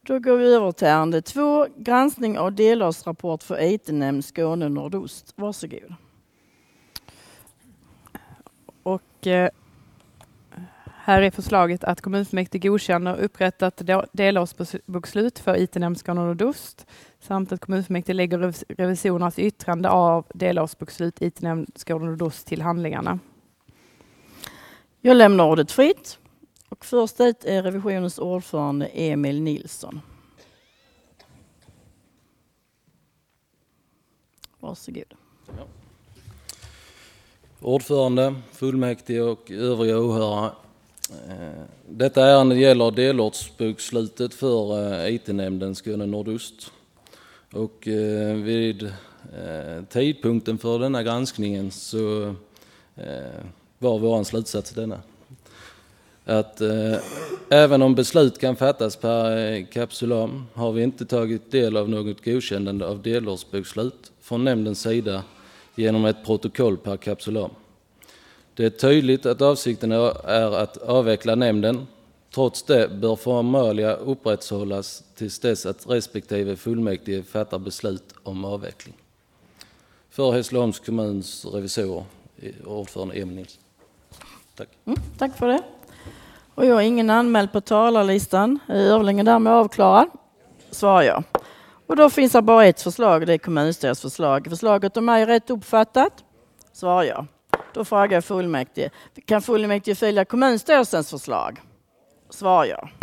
Då går vi över till ärende 2. Granskning av delårsrapport för IT-nämnd Skåne Nordost. Varsågod. Och här är förslaget att kommunfullmäktige godkänner upprättat delårsbokslut för IT-nämnd Skåne Nordost samt att kommunfullmäktige lägger revisorernas yttrande av delårsbokslut IT-nämnd Skåne Nordost till handlingarna. Jag lämnar ordet fritt. Och först ut är revisionens ordförande Emil Nilsson. Varsågod. Ja. Ordförande, fullmäktige och övriga åhörare. Detta ärende gäller delårsbokslutet för IT-nämnden Skåne Nordost. Och vid tidpunkten för denna granskningen så var vår slutsats denna. Att även om beslut kan fattas per kapsulam har vi inte tagit del av något godkännande av delårsbokslut från nämndens sida genom ett protokoll per kapsulam. Det är tydligt att avsikten är att avveckla nämnden. Trots det bör formalia upprätthållas tills dess att respektive fullmäktige fattar beslut om avveckling. För Hässleholms kommuns revisor, ordförande Emil Nilsson. Tack. Tack för det. Och jag har ingen anmäld på talarlistan. Är överläggningen därmed avklarad? Svarar jag. Och då finns det bara ett förslag, det är kommunstyrelsens förslag. Förslaget om mig är rätt uppfattat? Svarar jag. Då frågar jag fullmäktige. Kan fullmäktige följa kommunstyrelsens förslag? Svarar jag.